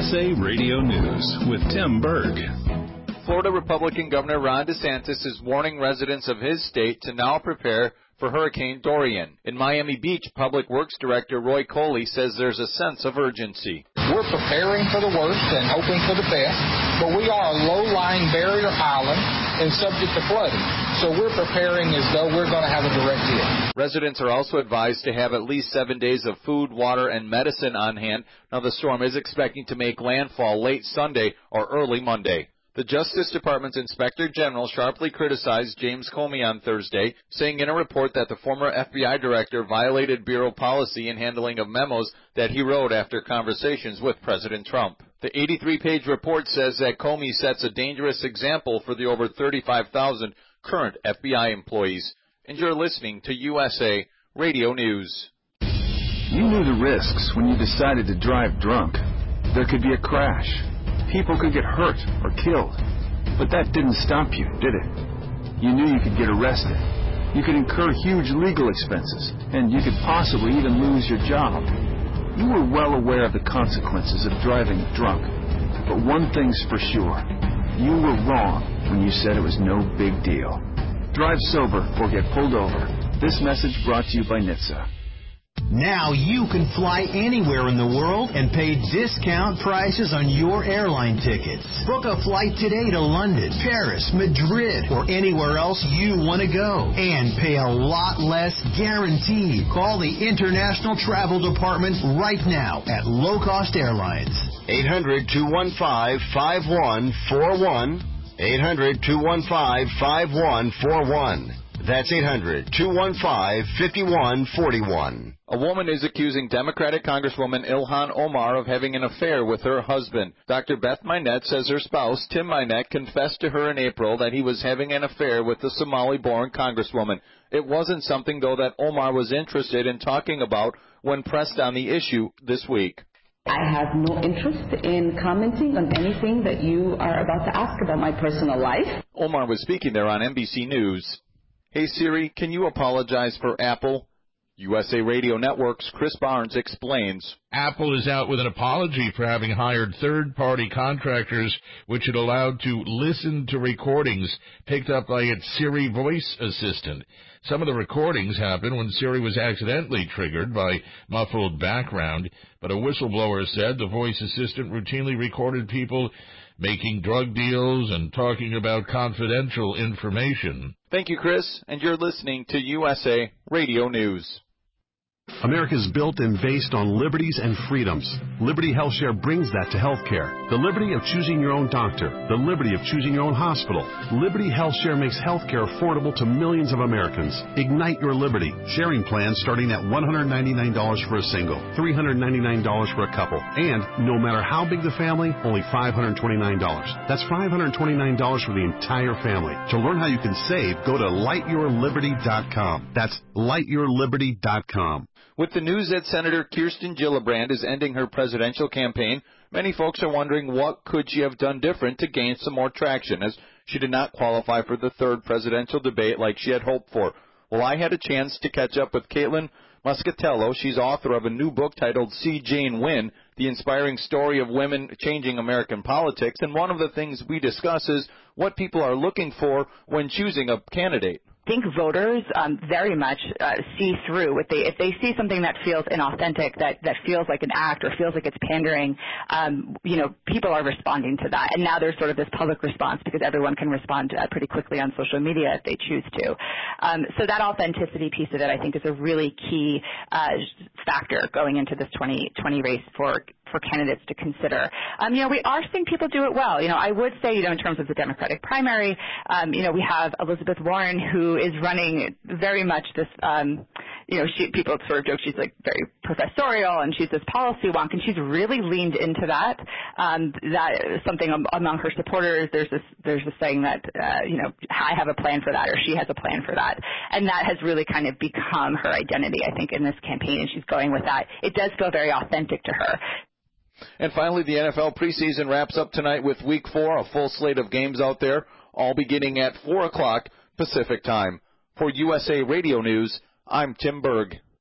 USA Radio News with Tim Berg. Florida Republican Governor Ron DeSantis is warning residents of his state to now prepare for Hurricane Dorian. In Miami Beach, Public Works Director Roy Coley says there's a sense of urgency. We're preparing for the worst and hoping for the best, but we are a low-lying barrier island and subject to flooding. So we're preparing as though we're going to have a direct hit. Residents are also advised to have at least 7 days of food, water, and medicine on hand. Now, the storm is expecting to make landfall late Sunday or early Monday. The Justice Department's Inspector General sharply criticized James Comey on Thursday, saying in a report that the former FBI director violated bureau policy in handling of memos that he wrote after conversations with President Trump. The 83-page report says that Comey sets a dangerous example for the over 35,000 current FBI employees. And you're listening to USA Radio News. You knew the risks when you decided to drive drunk. There could be a crash. People could get hurt or killed. But that didn't stop you, did it? You knew you could get arrested. You could incur huge legal expenses, and you could possibly even lose your job. You were well aware of the consequences of driving drunk. But one thing's for sure. You were wrong when you said it was no big deal. Drive sober or get pulled over. This message brought to you by NHTSA. Now you can fly anywhere in the world and pay discount prices on your airline tickets. Book a flight today to London, Paris, Madrid, or anywhere else you want to go. And pay a lot less guaranteed. Call the International Travel Department right now at Low Cost Airlines. 800-215-5141. 800-215-5141. That's 800-215-5141. A woman is accusing Democratic Congresswoman Ilhan Omar of having an affair with her husband. Dr. Beth Minette says her spouse, Tim Minette, confessed to her in April that he was having an affair with the Somali-born Congresswoman. It wasn't something, though, that Omar was interested in talking about when pressed on the issue this week. I have no interest in commenting on anything that you are about to ask about my personal life. Omar was speaking there on NBC News. Hey Siri, can you apologize for Apple? USA Radio Network's Chris Barnes explains. Apple is out with an apology for having hired third-party contractors which it allowed to listen to recordings picked up by its Siri voice assistant. Some of the recordings happened when Siri was accidentally triggered by muffled background, but a whistleblower said the voice assistant routinely recorded people making drug deals and talking about confidential information. Thank you, Chris, and you're listening to USA Radio News. America is built and based on liberties and freedoms. Liberty HealthShare brings that to healthcare. The liberty of choosing your own doctor. The liberty of choosing your own hospital. Liberty HealthShare makes healthcare affordable to millions of Americans. Ignite your liberty. Sharing plans starting at $199 for a single, $399 for a couple, and no matter how big the family, only $529. That's $529 for the entire family. To learn how you can save, go to lightyourliberty.com. That's lightyourliberty.com. With the news that Senator Kirsten Gillibrand is ending her presidential campaign, many folks are wondering what could she have done different to gain some more traction, as she did not qualify for the third presidential debate like she had hoped for. Well, I had a chance to catch up with Caitlin Muscatello. She's author of a new book titled See Jane Win, the inspiring story of women changing American politics, and one of the things we discuss is what people are looking for when choosing a candidate. I think voters very much see through. If they see something that feels inauthentic, that feels like an act or feels like it's pandering, people are responding to that. And now there's sort of this public response because everyone can respond pretty quickly on social media if they choose to. So that authenticity piece of it, I think, is a really key factor going into this 2020 race for candidates to consider. We are seeing people do it well. I would say, in terms of the Democratic primary, we have Elizabeth Warren, who is running very much this, people sort of joke she's like very professorial and she's this policy wonk, and she's really leaned into that. That is something among her supporters. There's this saying that, I have a plan for that, or she has a plan for that. And that has really kind of become her identity, I think, in this campaign, and she's going with that. It does feel very authentic to her. And finally, the NFL preseason wraps up tonight with Week 4, a full slate of games out there, all beginning at 4 o'clock Pacific Time. For USA Radio News, I'm Tim Berg.